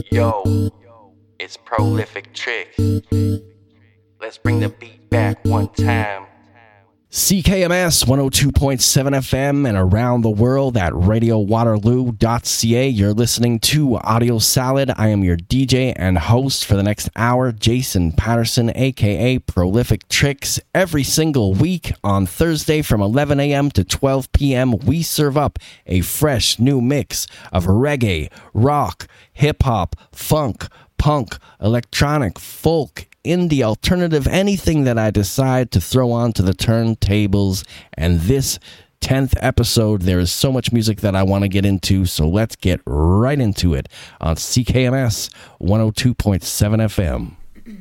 Yo, it's Prolific Trick. Let's bring the beat back one time. CKMS 102.7 FM and around the world at radiowaterloo.ca. You're listening to Audio Salad. I am your DJ and host for the next hour, Jason Patterson, aka Prolific Tricks. Every single week on Thursday from 11 a.m. to 12 p.m., we serve up a fresh new mix of reggae, rock, hip-hop, funk, punk, electronic, folk, indie, alternative, anything that I decide to throw onto the turntables. And this 10th episode, there is so much music that I want to get into, so let's get right into it on CKMS 102.7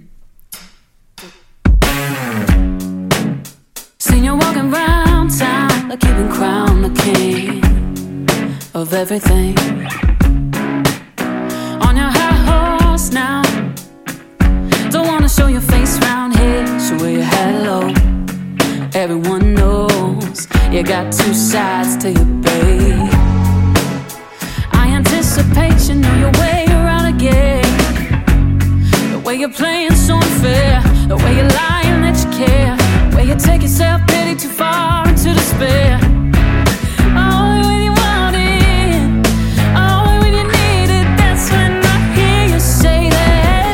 FM. Seen you walking around town like you've been crowned the king of everything. On your high horse now, don't wanna show your face round here, so wear your head low. Everyone knows you got two sides to your babe. I anticipate you know your way around again. The way you're playing so unfair, the way you're lying that you care, the way you take yourself pity too far into despair. Only when you want it, only when you need it, that's when I hear you say that.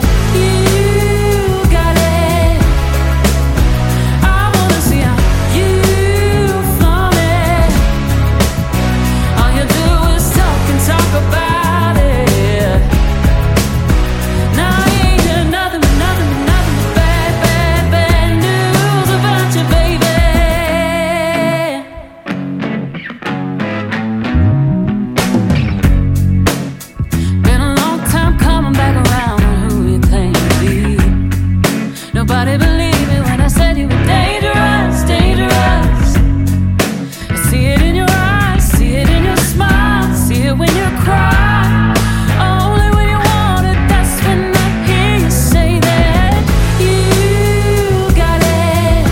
Nobody believed me when I said you were dangerous, dangerous. I see it in your eyes, see it in your smile, see it when you cry. Only when you want it, that's when I hear you say that you got it.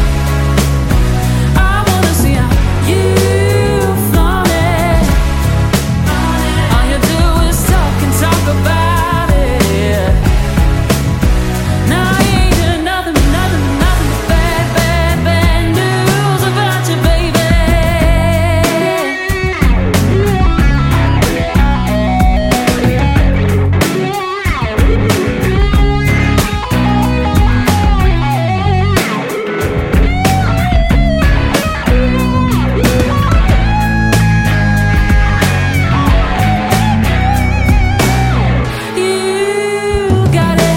I wanna see how you flaunt it. All you do is talk and talk about it. Now nothing but bad, bad, bad news about you, baby. You got it.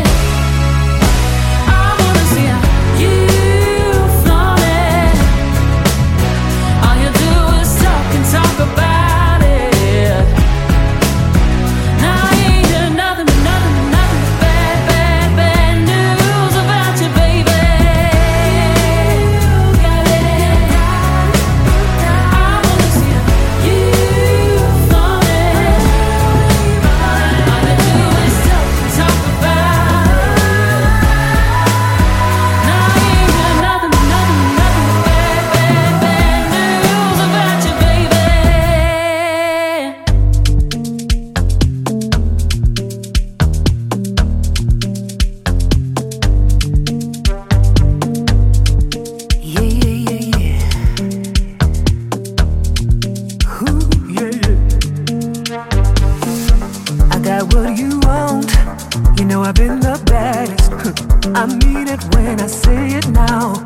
Talk about it. Now I ain't heard nothing but bad, bad, bad news about you, baby. You got it. I wanna see you flaunt it. All you do is talk about it. Now I ain't heard nothing but bad, bad, bad news about you, baby. I got what you want. You know I've been the baddest. I mean it when I say it now.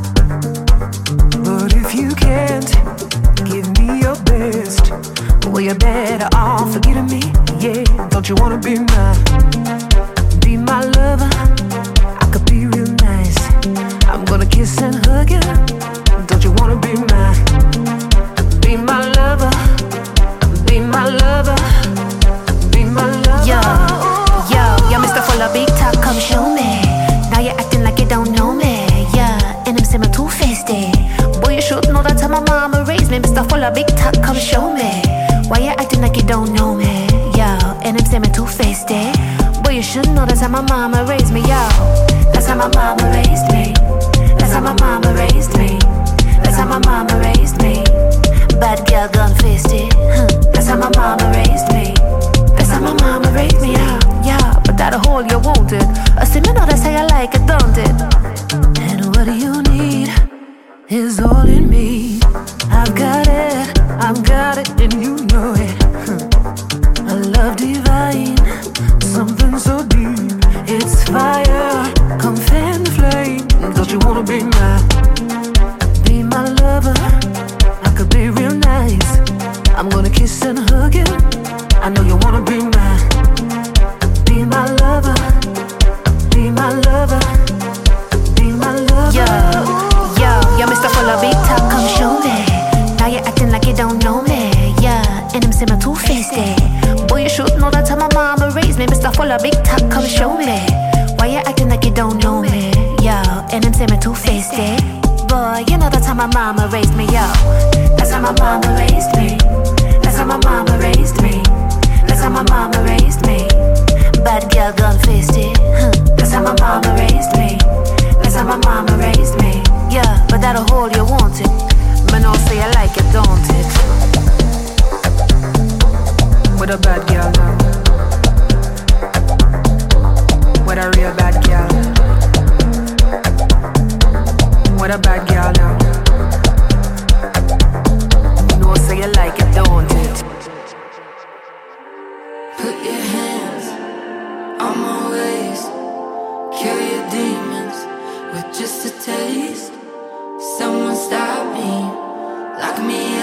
But if you can't give me your best, well, you're better off forgetting me. Yeah, don't you wanna be mine? Be my lover. I could be real nice. I'm gonna kiss and hug you. Don't you wanna be mine? Be my lover. Be my lover. Be my lover. Yo, Mr. Full of Big Talk, come show me. Now you're acting like you don't know me. Yeah, and I'm saying two-faced. Boy, you should know that's how my mama raised me. Mr. Full of Big Talk, come show me. Why you acting like you don't know me? Yo, and I'm saying two-faced. Boy, you should know that's how my mama raised me. Yo, that's how my mama raised me. That's how my mama raised me. That's how my mama raised me. Bad girl, gun-fisted. That's how my mama raised me. That's how my mama raised me. you. I know you wanna be mine. Be my lover. Be my lover. Be my lover. Yo, Mr. Full of Big Talk, come show me. Now you're acting like you don't know me. Yeah, and I'm saying two-faced. Boy, you should know that how my mama raised me. Mr. Full of Big Talk, come show me. Why you acting like you don't know me? Yo, and I'm saying two-faced. Boy, you know that's how my mama raised me. Yo, that's how my mama raised me. That's how my mama raised me. That's how my mama raised me. Bad girl gone fisted. That's how my mama raised me. That's how my mama raised me. Yeah, but that'll hold you wanted. Man, I'll say I like it, don't it? With a bad girl now. With a real bad girl. With a bad girl now. You know, say you like it, don't it? Put your hands on my waist. Kill your demons with just a taste. Someone stop me. Lock me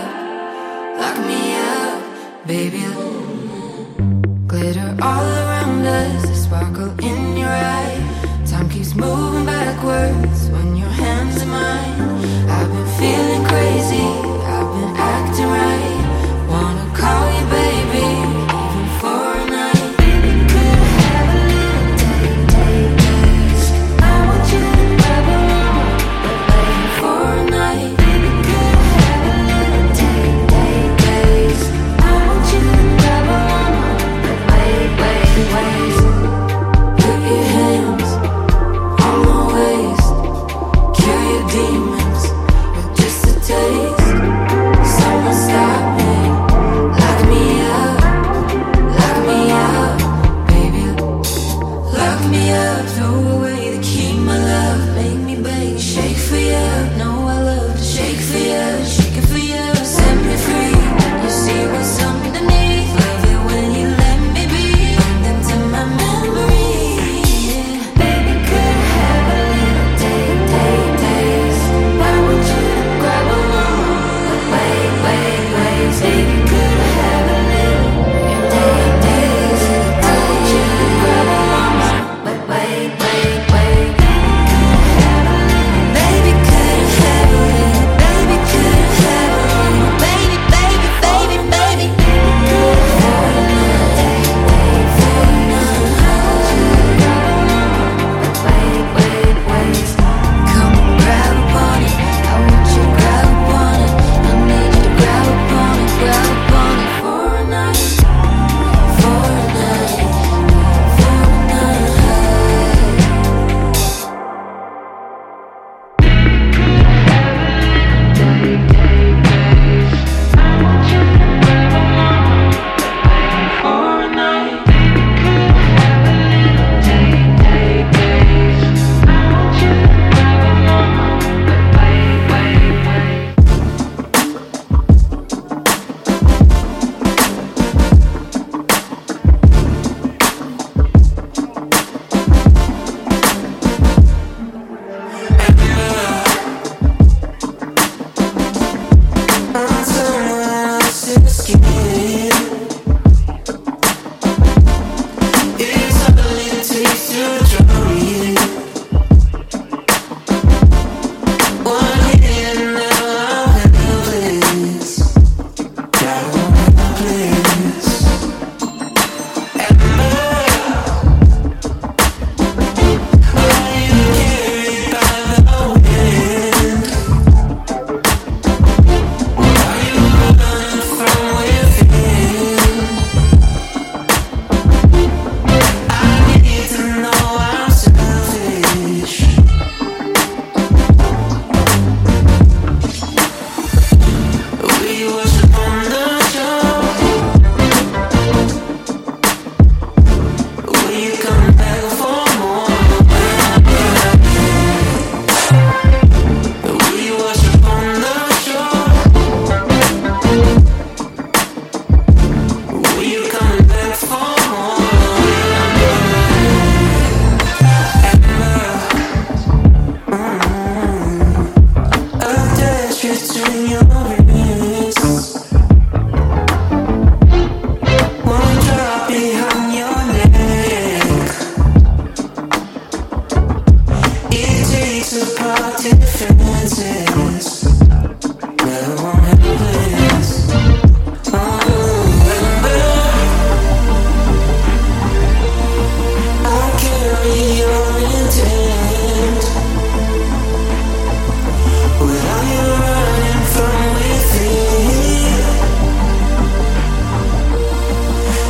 up, baby. Glitter all around us, the sparkle in your eye. Time keeps moving backwards when your hands are mine. I've been feeling crazy, I've been acting right. Wanna call you baby, even for a night. Baby, could I have a little taste? I want you to grab a mama, but wait for a night. Baby, could I have a little taste? I want you to grab a mama, but wait. Put your hands on my waist.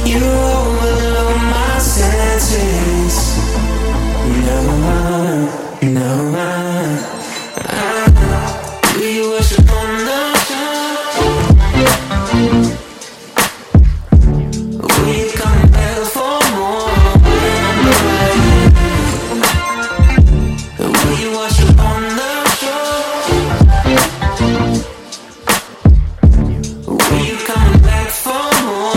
You overload my senses. We worship on the shore. Will you come back for more? Will you worship on the shore? Will you come back for more?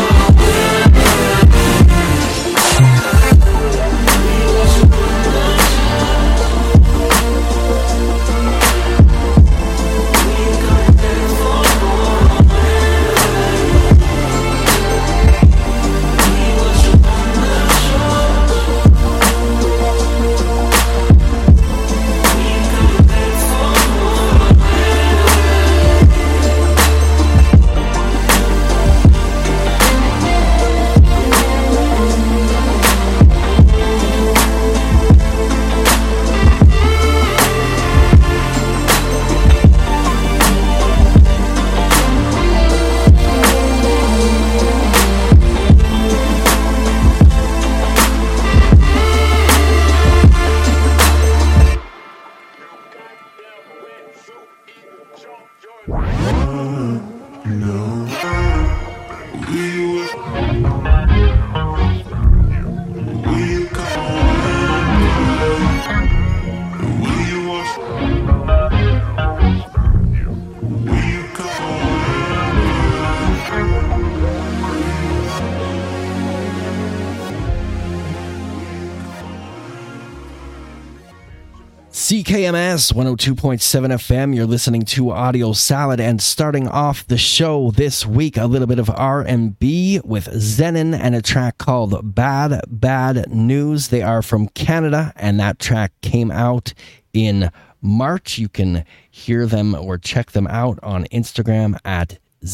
CKMS 102.7 FM. You're listening to Audio Salad, and starting off the show this week, a little bit of R&B with Zenon and a track called Bad Bad News. They are from Canada, and that track came out in March. You can hear them or check them out on Instagram at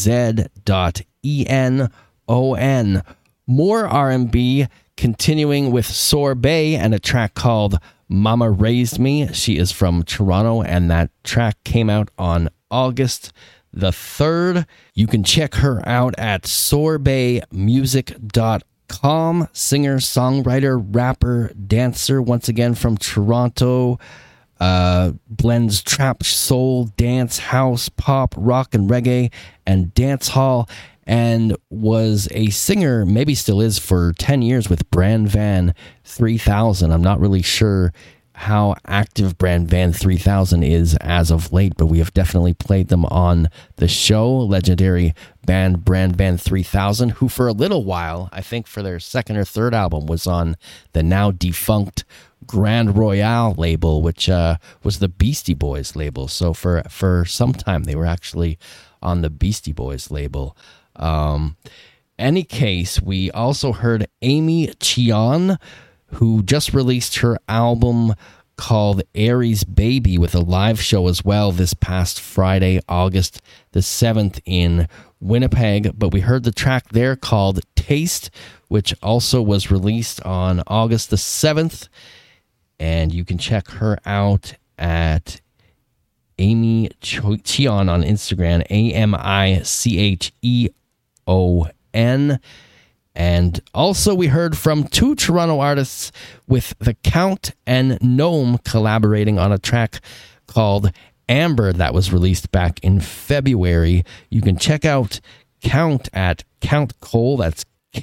z.enon. More R&B, continuing with Sorbet and a track called Mama Raised Me. She is from Toronto, and that track came out on August the 3rd. You can check her out at sorbetmusic.com. Singer, songwriter, rapper, dancer, once again from Toronto. Blends trap, soul, dance, house, pop, rock, and reggae, and dance hall, and was a singer, maybe still is, for 10 years with Brand Van 3000. I'm not really sure how active Brand Van 3000 is as of late, but we have definitely played them on the show. Legendary band Brand Van 3000, who for a little while, I think for their second or third album, was on the now defunct Grand Royale label, which was the Beastie Boys label. So for some time, they were actually on the Beastie Boys label. Any case, we also heard Amy Cheon, who just released her album called Aries Baby with a live show as well this past Friday, August the 7th in Winnipeg. But we heard the track there called Taste, which also was released on August the 7th. And you can check her out at Amy Cheon on Instagram, AMICHEON. And also we heard from two Toronto artists with The Count and Gnome collaborating on a track called Amber that was released back in February. You can check out Count at Count Cole, that's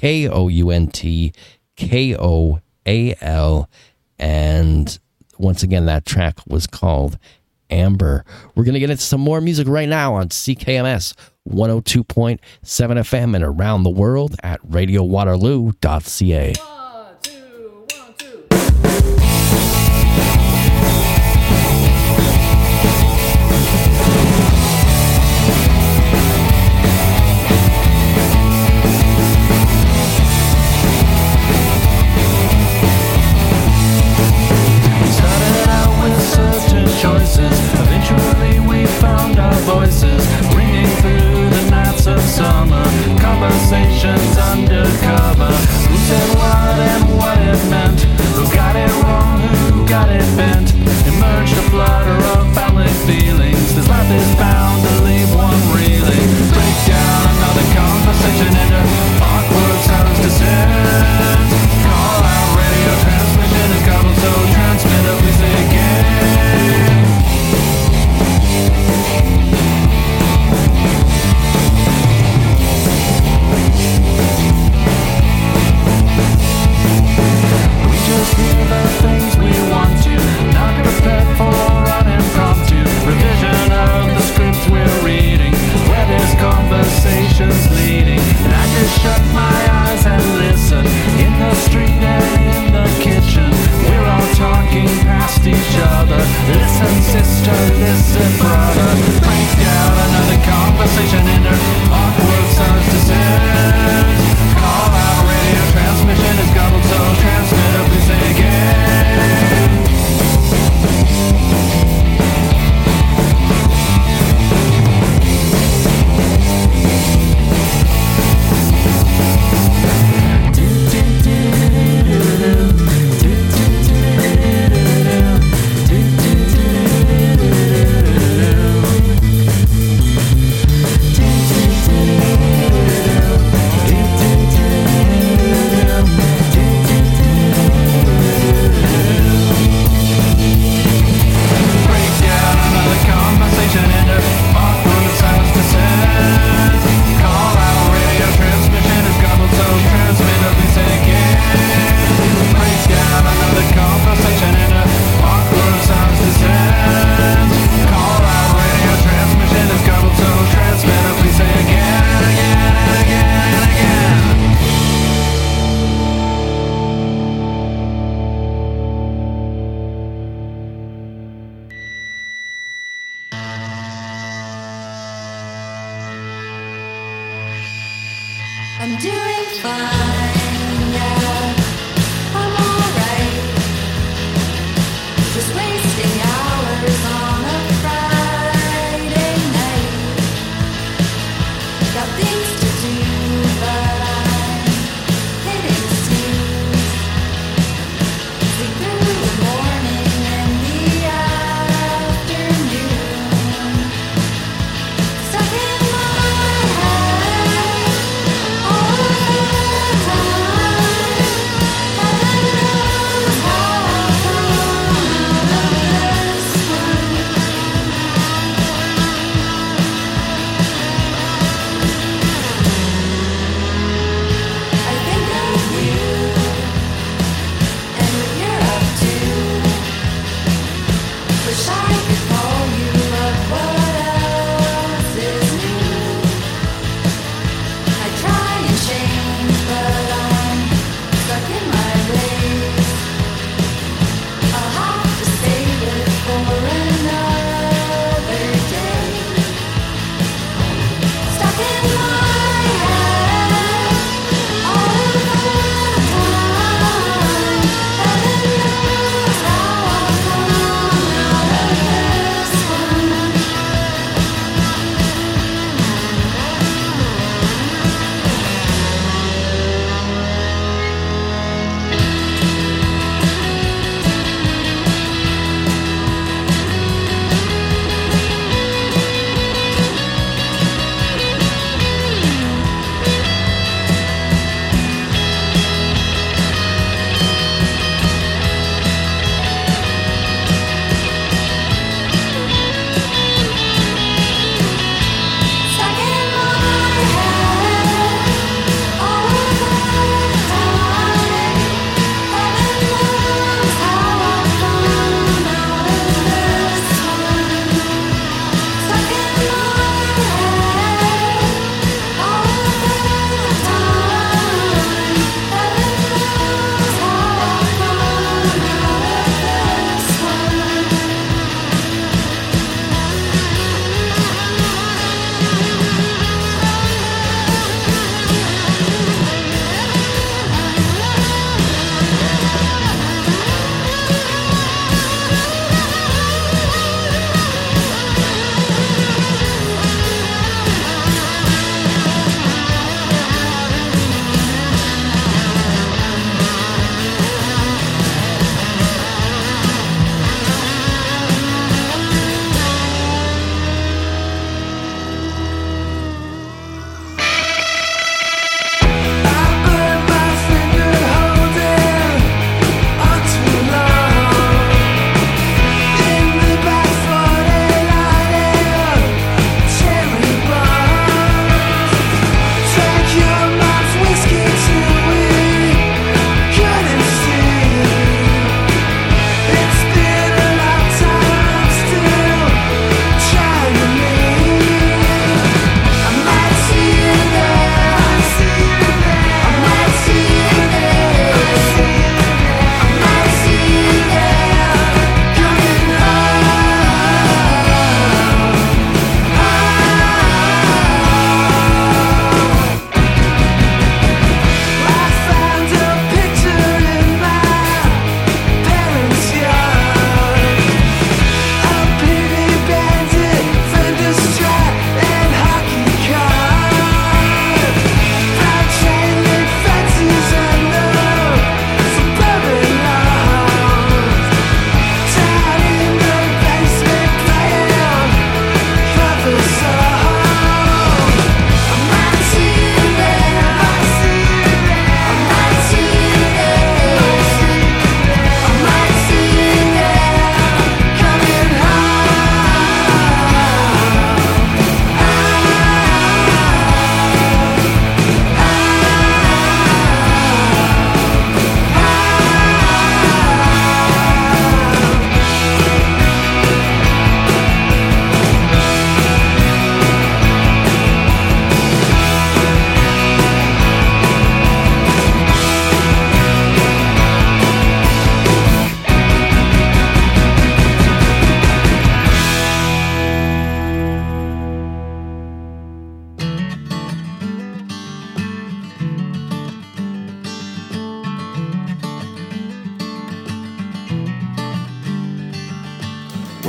KOUNTKOAL. And once again, that track was called Amber. We're going to get into some more music right now on CKMS 102.7 FM and around the world at radiowaterloo.ca. Eventually we found our voices ringing through the nights of summer, conversations undercover. Who said why?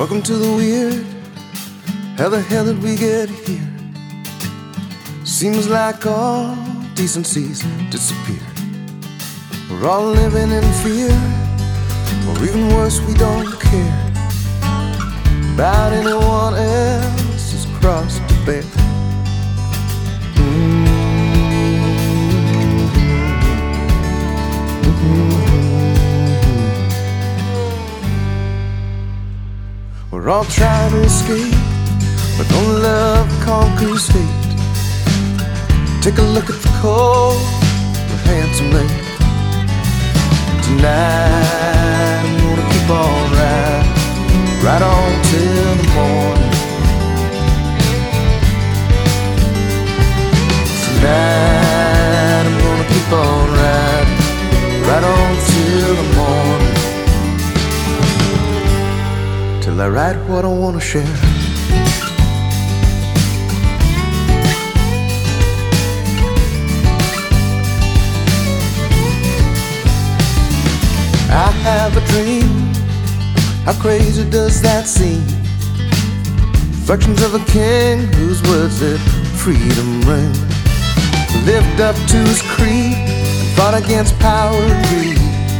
Welcome to the weird. How the hell did we get here? Seems like all decency's disappeared. We're all living in fear, or even worse, we don't care about anyone else's cross to bear. We're all trying to escape, but only love conquers hate. Take a look at the cold, the handsome lady. Tonight I'm gonna keep on riding, right on till the morning. Tonight I'm gonna keep on riding, right on till the morning. Till I write what I wanna share. I have a dream, how crazy does that seem? Reflections of a king whose words let freedom ring. Lived up to his creed and fought against power and greed.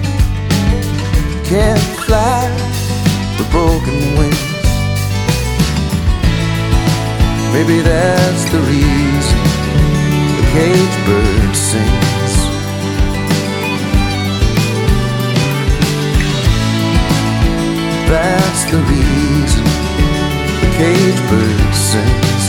Can't fly with broken wings. Maybe that's the reason the caged bird sings. That's the reason the caged bird sings.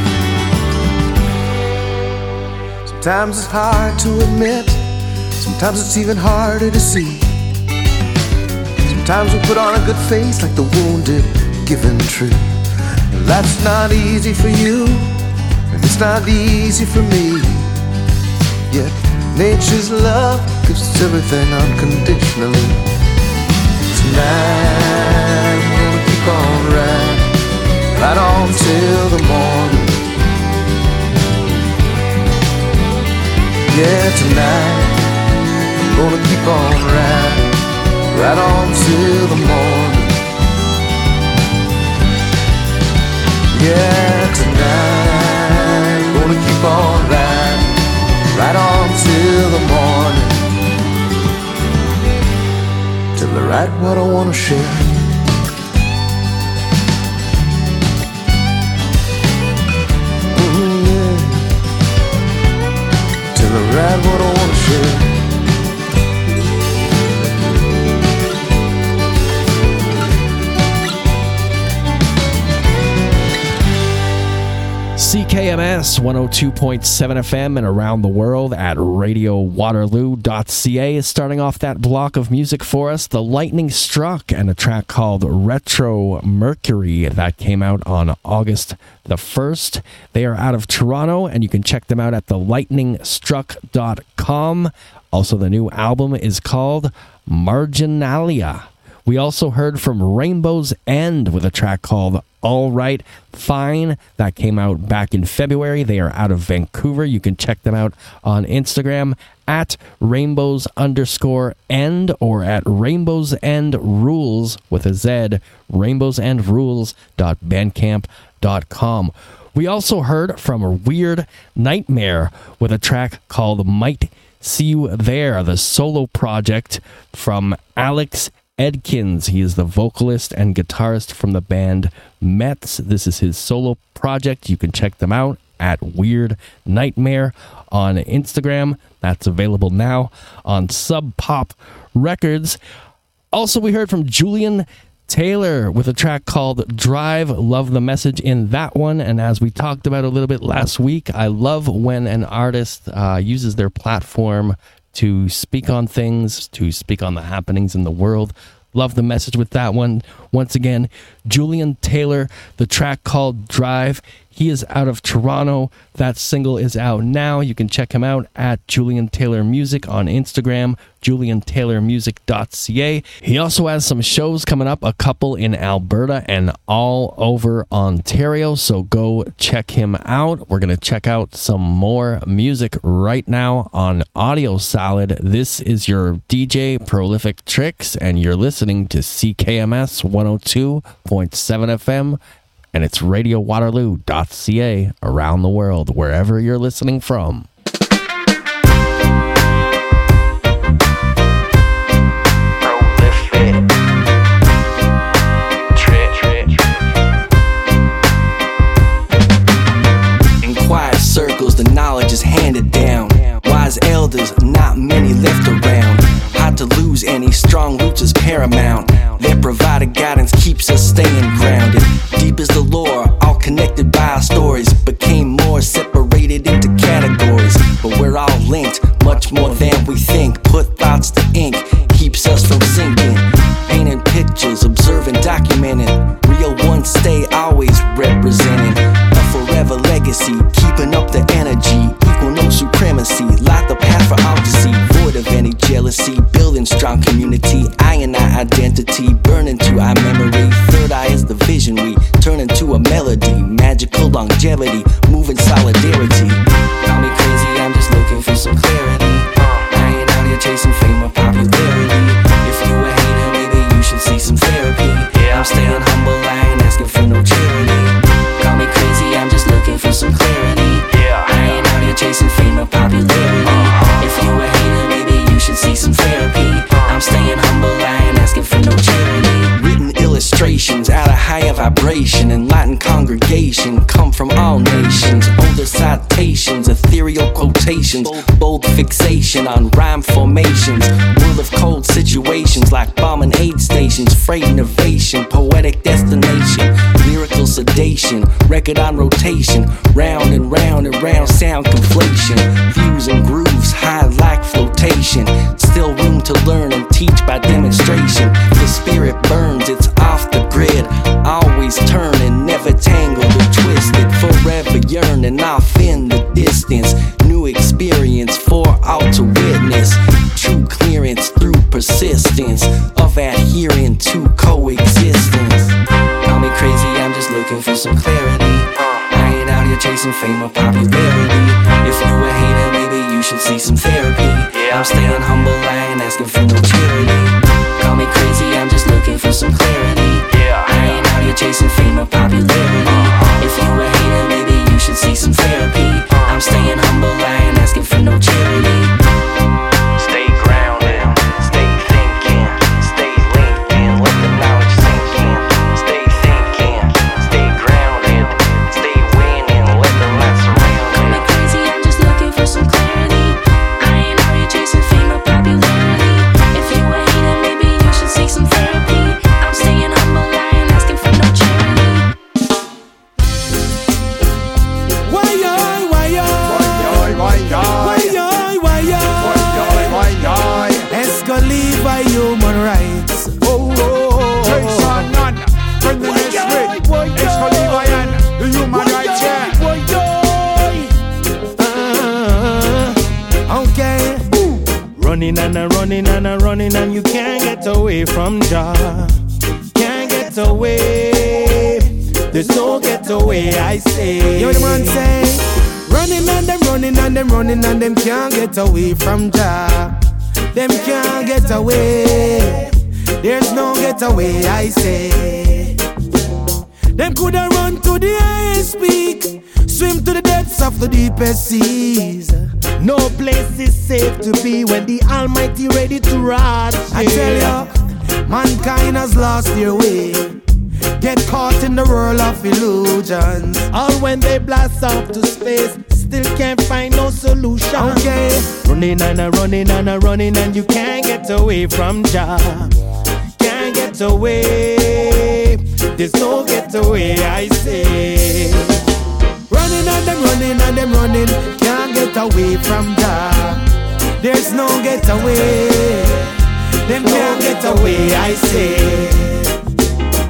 Sometimes it's hard to admit, sometimes it's even harder to see. Sometimes we put on a good face like the wounded given tree. Life's not easy for you, and it's not easy for me. Yet nature's love gives us everything unconditionally. Tonight I'm gonna keep on riding, right on till the morning. Yeah, tonight I'm gonna keep on riding, right on till the morning. Yeah, tonight I'm gonna keep on riding, right on till the morning. Till I write what I wanna share. Yeah. Till I write what I wanna share. CKMS 102.7 FM and around the world at radiowaterloo.ca is starting off that block of music for us. The Lightning Struck and a track called Retro Mercury that came out on August the 1st. They are out of Toronto and you can check them out at thelightningstruck.com. Also, the new album is called Marginalia. We also heard from Rainbow's End with a track called All Right Fine that came out back in February. They are out of Vancouver. You can check them out on Instagram at rainbows_end or at rainbowsendrules with a Z, rainbowsendrules.bandcamp.com. We also heard from Weird Nightmare with a track called Might See You There, the solo project from Alex Edkins. He is the vocalist and guitarist from the band Mets. This is his solo project. You can check them out at Weird Nightmare on Instagram. That's available now on Sub Pop Records. Also, we heard from Julian Taylor with a track called Drive. Love the message in that one. And as we talked about a little bit last week, I love when an artist uses their platform to speak on things, to speak on the happenings in the world. Love the message with that one. Once again, Julian Taylor, the track called Drive. He is out of Toronto. That single is out now. You can check him out at Julian Taylor Music on Instagram, juliantaylormusic.ca. He also has some shows coming up, a couple in Alberta and all over Ontario, so go check him out. We're going to check out some more music right now on Audio Salad. This is your DJ Prolific Tricks, and you're listening to CKMS 102.7 FM, and it's radiowaterloo.ca around the world, wherever you're listening from. Circles, the knowledge is handed down. Wise elders, not many left around. Hard to lose any, strong roots is paramount. Their provided guidance keeps us staying grounded. Deep is the lore, all connected by our stories. Became more separated into categories, but we're all linked, much more than we think. Put thoughts to ink, keeps us from sinking. Painting pictures, observing, documenting. Real ones stay always representing. A forever legacy, keeping up the energy. Equal no supremacy, light the path for all to see. Void of any jealousy, building strong community. I and I identity, burn into our memory. Third eye is the vision we turn into a melody. Magical longevity, moving solidarity. Call me crazy, I'm just looking for some clarity. I ain't out here chasing fame or popularity. If you a hater, maybe you should see some therapy. I'm staying humble, I ain't asking for no charity. Call me crazy, I'm just looking for some clarity. I ain't out here chasing fame or popularity. If you a hater, maybe you should see some therapy. I'm staying humble, I ain't asking for no charity. Written illustrations out of higher vibration. Enlightened congregation, come from all nations. Older citations, ethereal quotations. Bold fixation on rhyme formations. World of cold situations like bomb and aid stations. Freight innovation, poetic destination. Lyrical sedation, record on rotation. Round and round and round, sound conflation. Views and grooves, high like flotation. Still room to learn and teach by demonstration. The spirit burns, it's off the grid. Always turning, never tangled or twisted. Forever yearning, off in the distance. New experience for all to witness. True clearance through persistence of adhering to coexistence. Call me crazy, I'm just looking for some clarity. I ain't out here chasing fame or popularity. If you a hater, maybe you should see some therapy. I'm staying humble, I ain't asking for no charity. Call me crazy, I'm just looking for some clarity. I ain't out here chasing fame or popularity. If you a hater, maybe you should see some therapy. I'm staying humble, I ain't asking for no charity. Stay grounded, stay thinking, stay linked in, let the knowledge sink in. Stay thinking, stay grounded, stay winning, let the light surround. Call me crazy, I'm just looking for some clarity. I ain't out here chasing fame or popularity. If you a hater, maybe you should seek some therapy. I'm staying humble, I ain't asking for no charity. Escaliva human rights. Oh, Jason Nana, bring the next week. Escaliva and the human rights, okay. Running and a running and a running, and you can't get away from Jah. Can't get away. There's no get away, I say. You the man say. Running and them running and them running, and them can't get away from Jah. Them can't get away. There's no get away, I say. Them coulda run to the highest peak, swim to the depths of the deepest seas. No place is safe to be when the Almighty ready to rot. I tell ya, mankind has lost their way. Get caught in the world of illusions. All when they blast off to space, still can't find no solution. Okay, running and a running and a running, and you can't get away from Jah. Can't get away. There's no get away, I say. Running and them running and them running, can't get away from Jah. There's no get away. Them can't get away, I say.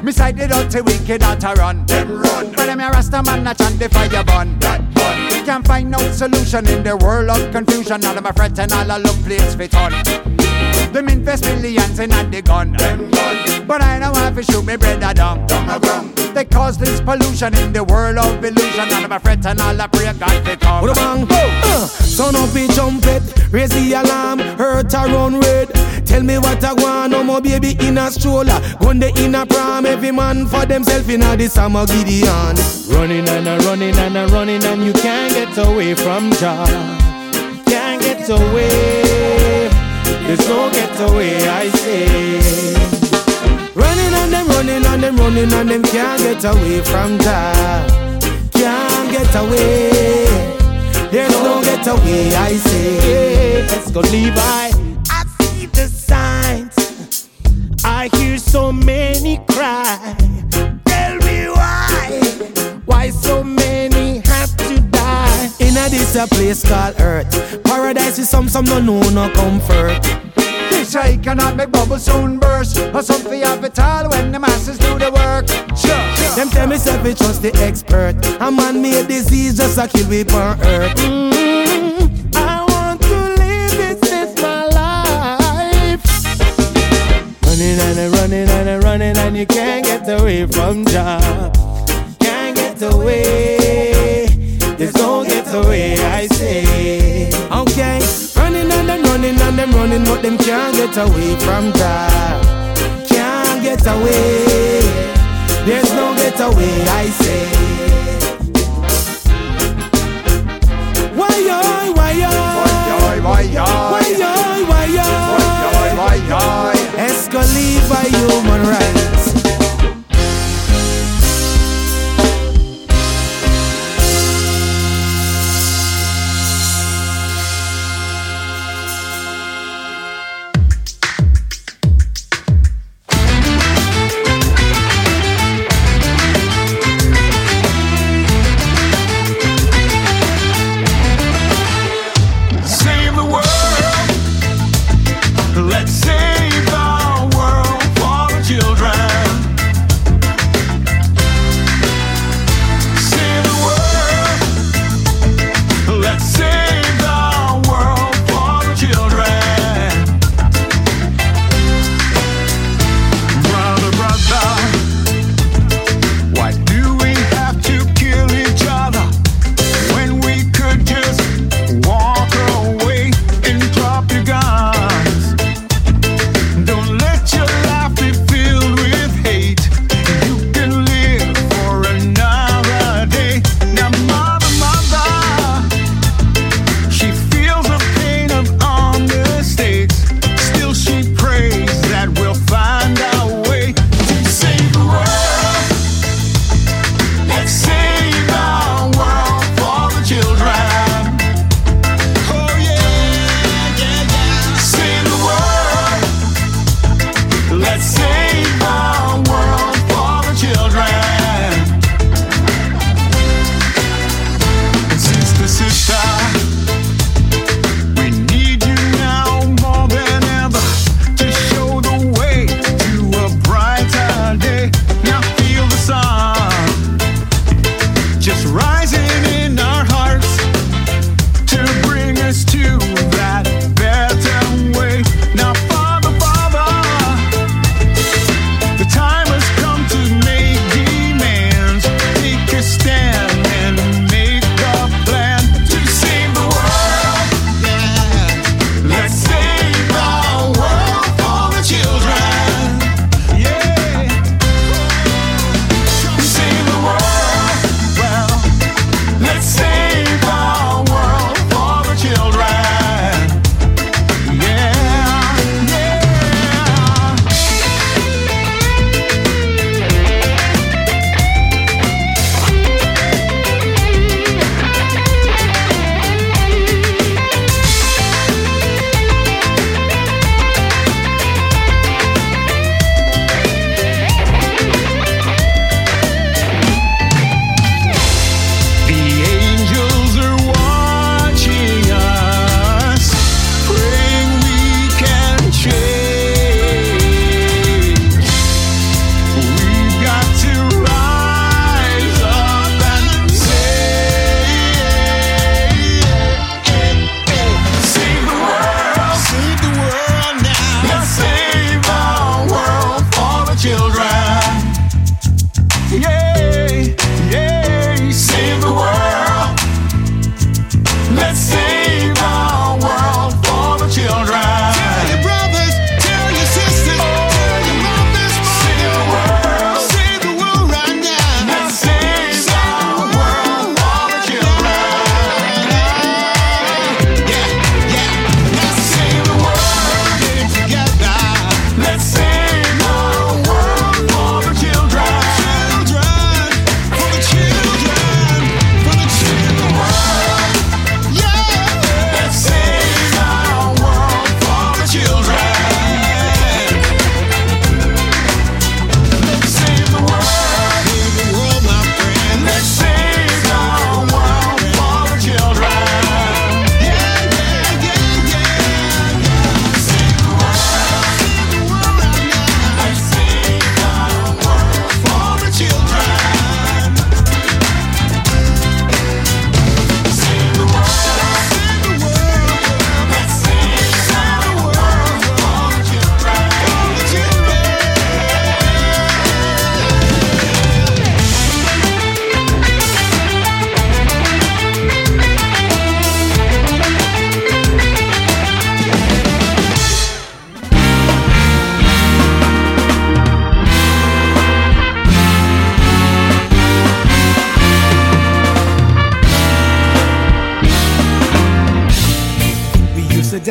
Me side the dirty wicked out to run. Them run. But them a Rasta man a chant the fire burn. That burn. We can't find no solution in the world of confusion. All of my friends and all a look place fit on. Them invest millions in the gun. Them gun. But I don't have to shoot me brother down. They cause this pollution in the world of illusion. All of my friends and all a pray God fit come. What a bang. Son of a trumpet, raise the alarm, hurt a run red. Tell me what I want, no more baby in a stroller. Gun the in a prom, every man for themself in a this summer Gideon. Running and a running and a running and you can't get away from Jah. Can't get away, there's no get away I say. Running and them running and them running and them can't get away from Jah. Can't get away, there's no get away I say. Let's go Levi. I see the signs, I hear so many cry. Tell me why so many have to die? In a this a place called Earth. Paradise is some no know no comfort. This I cannot make bubbles soon burst. Or something have it all when the masses do the work. Sure. Them tell me self it trust the expert. A man-made disease just a kill we on Earth. I want to live this is my life. Running and a running and a running and you can't get away from Jah. Can't get away, there's no get away I say. Okay, running and them running and them running, but them can't get away from Jah. Can't get away, there's no get away I say. Why yo, why yo, why yo, why yo, why yo, why yo. Escalade by human rights. Save the world.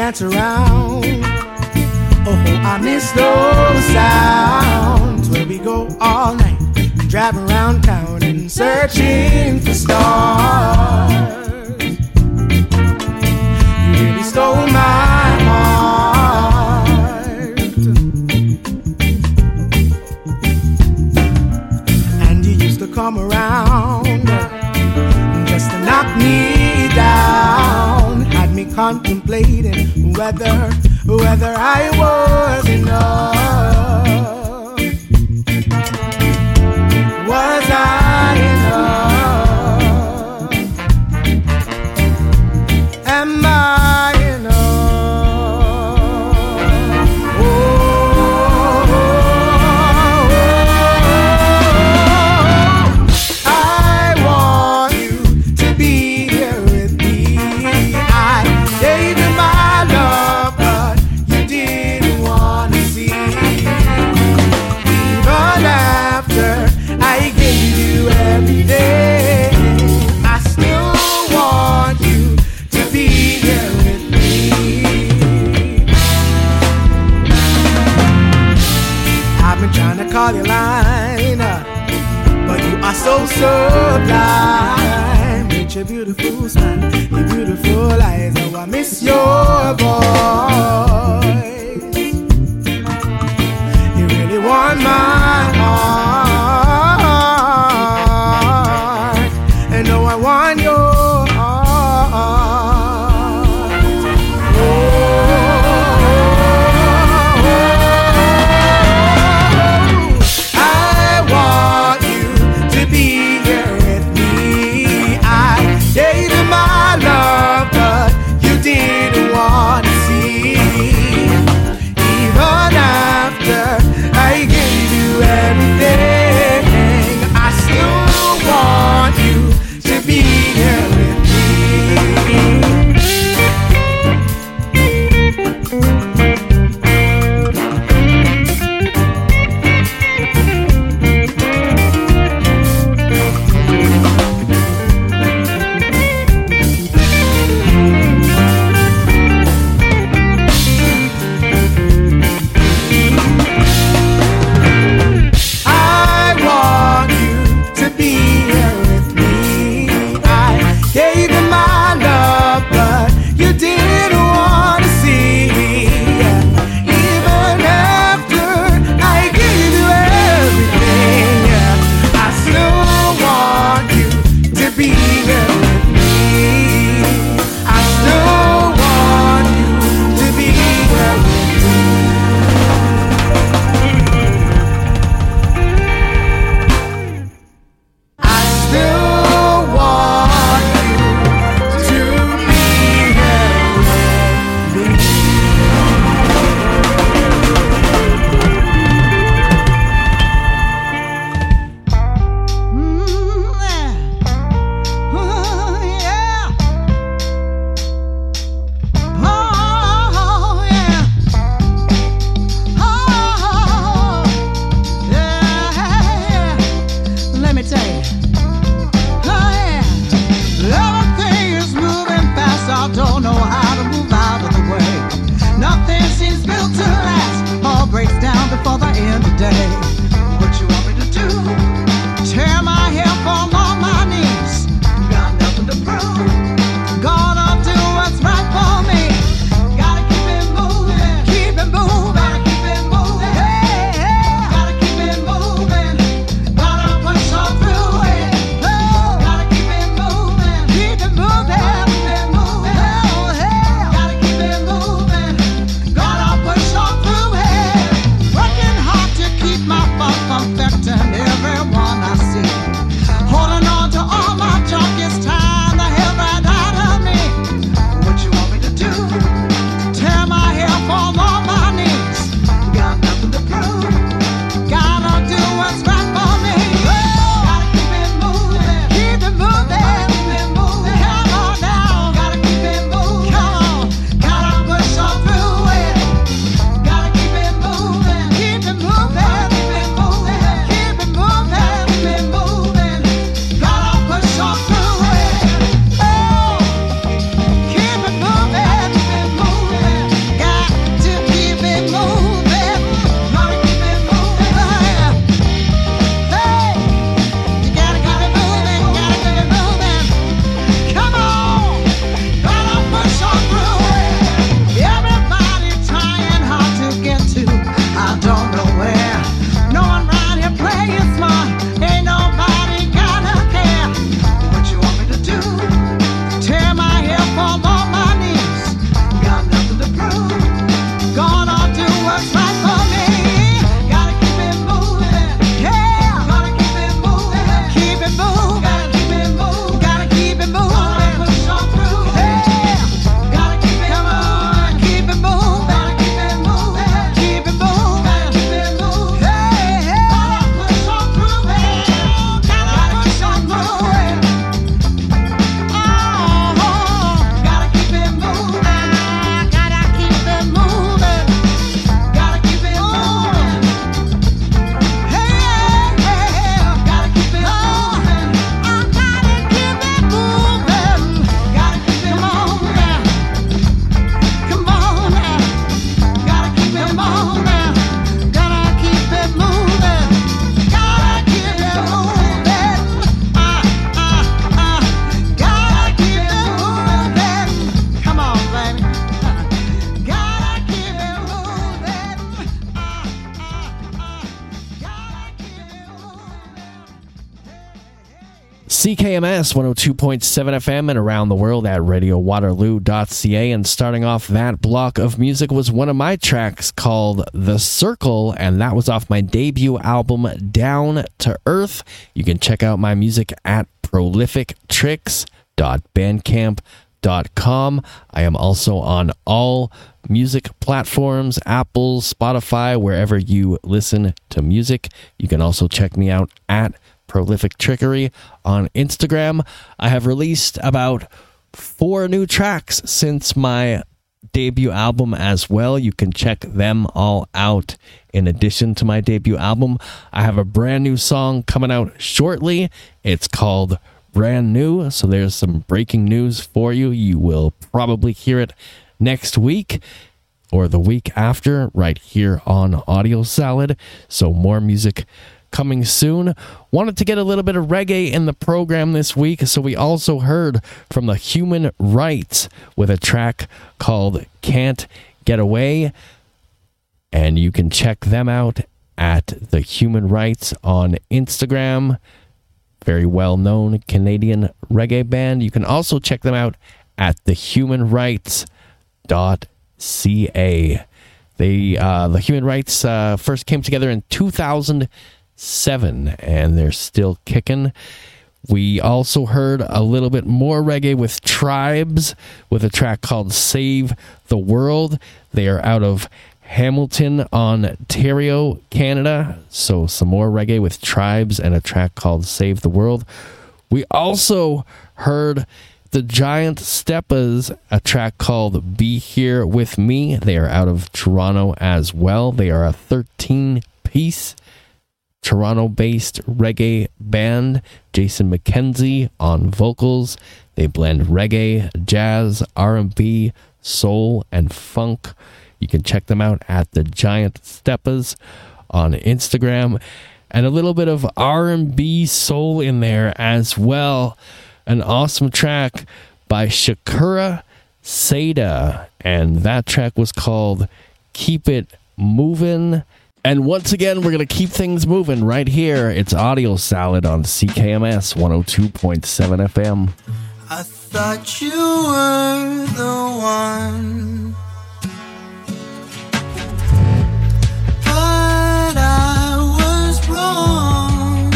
dance around. Oh, I miss those sounds where we go all night, driving around town and searching for stars. You really stole my heart, and you used to come around just to knock me down. Had me contemplating whether I was enough. Was I enough? Am I enough? Oh, I want you to be here with me. I gave you my love, but you didn't want to see. Even after I gave you every day, I still want you to be here with me. I've been trying to call your line, but you are so sublime. With your beautiful smile, your beautiful eyes, oh, I miss your voice. You really want my heart, and no, I want your heart. Oh, I want you to be here with me. I gave you my love, but you didn't want to see. CKMS 102.7 FM and around the world at radiowaterloo.ca. And starting off that block of music was one of my tracks called The Circle, and that was off my debut album Down to Earth. You can check out my music at prolifictricks.bandcamp.com. I am also on all music platforms, Apple, Spotify, wherever you listen to music. You can also check me out at Prolific Trickery on Instagram. I have released about 4 new tracks since my debut album as well. You can check them all out in addition to my debut album. I have a brand new song coming out shortly. It's called Brand New, so there's some breaking news for you. You will probably hear it next week or the week after right here on Audio Salad. So more music coming soon. Wanted to get a little bit of reggae in the program this week, so we also heard from the Human Rights with a track called Can't Get Away, and you can check them out at the Human Rights on Instagram. Very well-known Canadian reggae band. You can also check them out at thehumanrights.ca. The Human Rights first came together in 2007, and they're still kicking. We also heard a little bit more reggae with Tribes with a track called Save the World. They are out of Hamilton, Ontario, Canada. So some more reggae with Tribes and a track called Save the World. We also heard the Giant Steppas, a track called Be Here With Me. They are out of Toronto as well. They are a 13-piece Toronto-based reggae band. Jason McKenzie on vocals. They blend reggae, jazz, R&B, soul, and funk. You can check them out at the Giant Steppas on Instagram. And a little bit of R&B soul in there as well. An awesome track by Shakura Seda, and that track was called Keep It Movin'. And once again, we're going to keep things moving right here. It's Audio Salad on CKMS 102.7 FM. I thought you were the one, but I was wrong.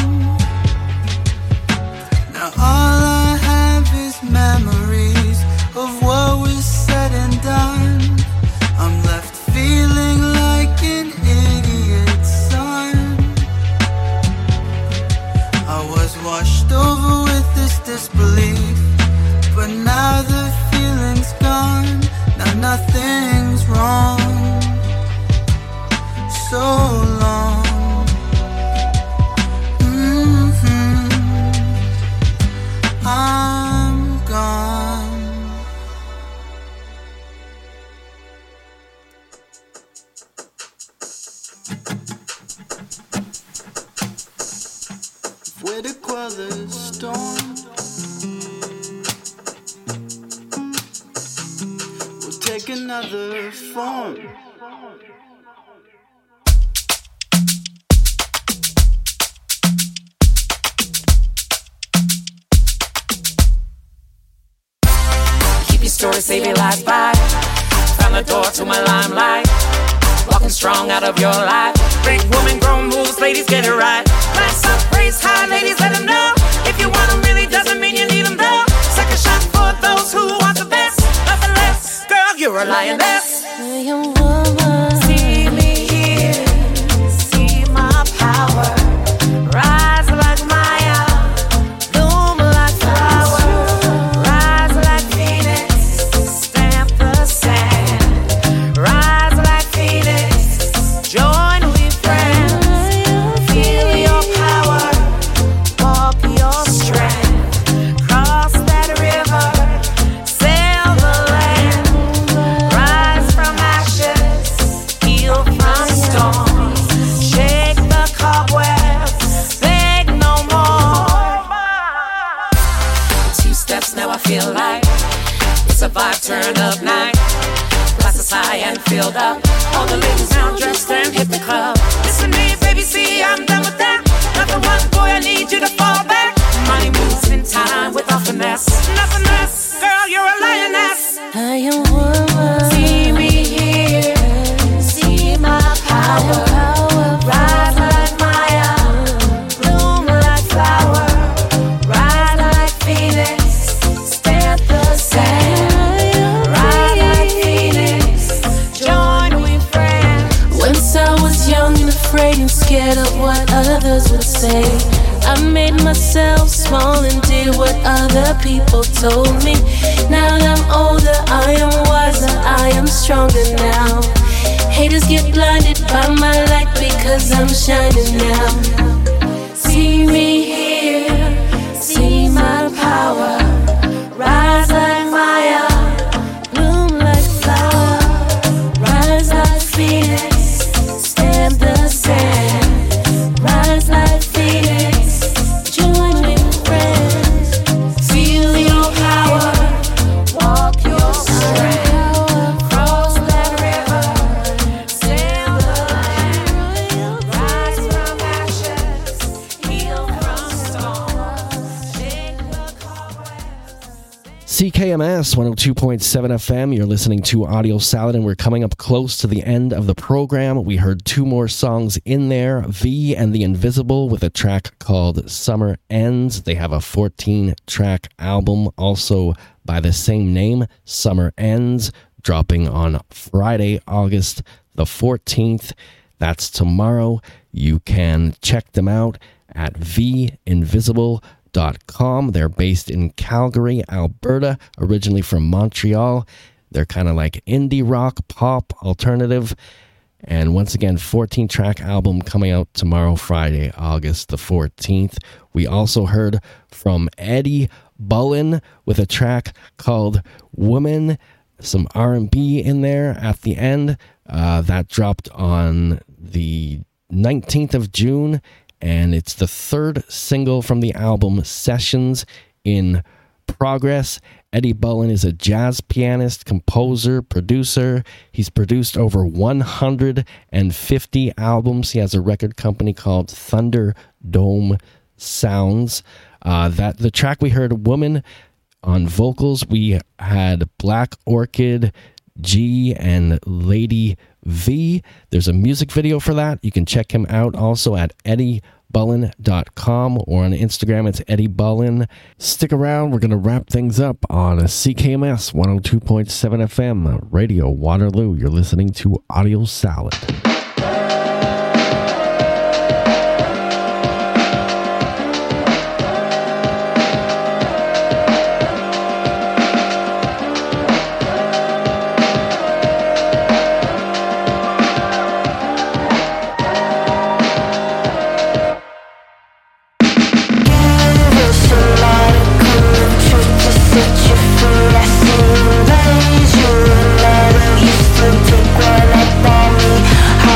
Now all I have is memories of what was said and done. I'm left feeling like an idiot son. I was washed over with this disbelief, but now the feeling's gone. Now nothing's wrong. So long. I'm gone. Way to quell the storm. We'll take another form. Story, save your life by. Found the door to my limelight. Walking strong out of your life. Big woman, grown moves, ladies get it right. Glass up, raise high, ladies let them know. If you want them really doesn't mean you need them though. Second shot for those who want the best. Nothing less, girl, you're a lioness. Young woman, see me here, see my power. Rise like Maya, bloom like flower. Rise like Phoenix. Rise like Phoenix, join with friends. Feel your power, walk your strength. Cross that river, sail the land. Rise from ashes, heal from storms. Shake the cobwebs, beg no more. 2 steps now I feel like it's a vibe, turn up night. Glasses high and filled up. All the ladies now dressed and hit the club. Listen to me, baby, see, I'm done with that. Not the one, boy, I need you to fall back. Money moves in lioness. Nothing less, girl, you're a lioness. I am woman. See me here, see my power. Rise like Maya, bloom like flower. Rise like Phoenix, stamp the sand. Rise like Phoenix, join we friends. Once I was young and afraid and scared of what others would say, I made myself small and did what other people told me. Now that I'm older, I am wiser, I am stronger now. Haters get blinded by my light because I'm shining now. See me here, see my power. Rise like Maya, bloom like flower. Rise like Phoenix, stamp the sand. Rise like Phoenix, join with friends. Feel your power, walk your strength. Cross that river, sail the land. Rise from ashes, heal from storms. Shake the cobwebs. CKMS 102.7 FM. You're listening to Audio Salad, and we're coming up close to the end of the program. We heard two more songs in there, V and The Invisible with a track called Summer Ends. They have a 14-track album also by the same name, Summer Ends, dropping on Friday, August the 14th. That's tomorrow. You can check them out at vinvisible.com. They're based in Calgary, Alberta, originally from Montreal. They're kind of like indie rock, pop, alternative. And once again, 14-track album coming out tomorrow, Friday, August the 14th. We also heard from Eddie Bullen with a track called Woman, some R&B in there at the end. That dropped on the 19th of June. And it's the third single from the album Sessions in Progress. Eddie Bullen is a jazz pianist, composer, producer. He's produced over 150 albums. He has a record company called Thunderdome Sounds. The track we heard, Woman, on vocals, we had Black Orchid G and Lady V. There's a music video for that. You can check him out also at eddiebullen.com, or on Instagram it's Eddie Bullen. Stick around. We're going to wrap things up on a CKMS 102.7 FM Radio Waterloo. You're listening to Audio Salad. Take one up on me.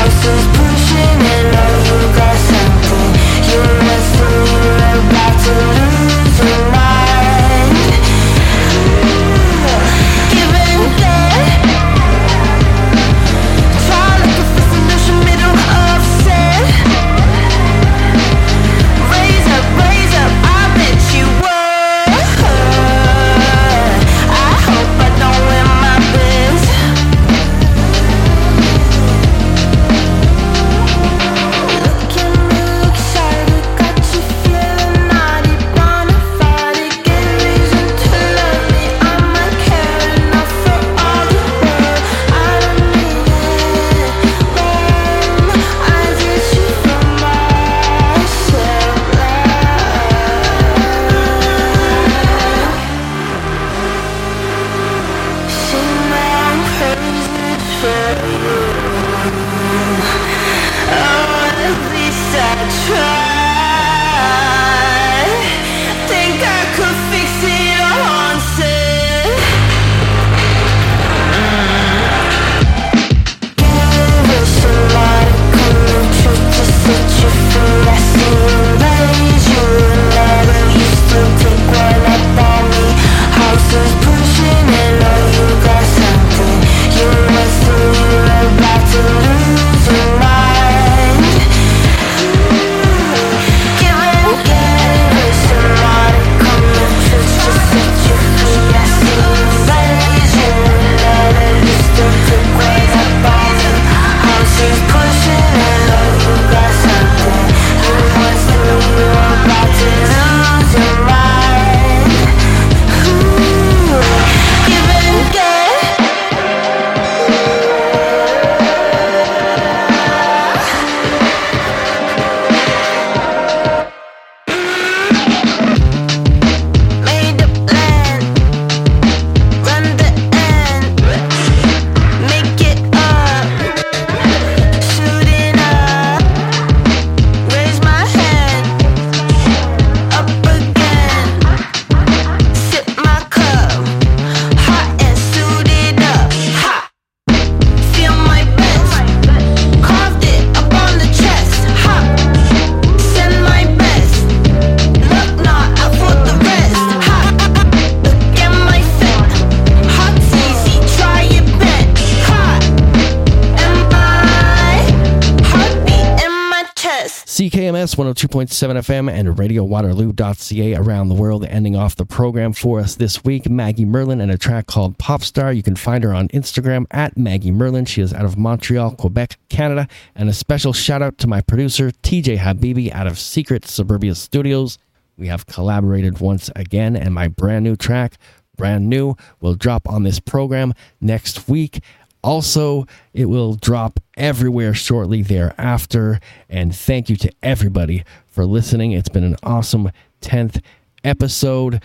CKMS 102.7 FM and RadioWaterloo.ca around the world. Ending off the program for us this week, Maggie Merlin and a track called Popstar. You can find her on Instagram at Maggie Merlin. She is out of Montreal, Quebec, Canada. And a special shout out to my producer, TJ Habibi, out of Secret Suburbia Studios. We have collaborated once again, and my brand new track, Brand New, will drop on this program next week. Also, it will drop everywhere shortly thereafter. And thank you to everybody for listening. It's been an awesome 10th episode.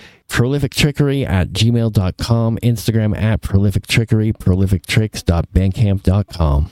prolifictrickery@gmail.com, Instagram @prolifictrickery, prolifictricks.bandcamp.com.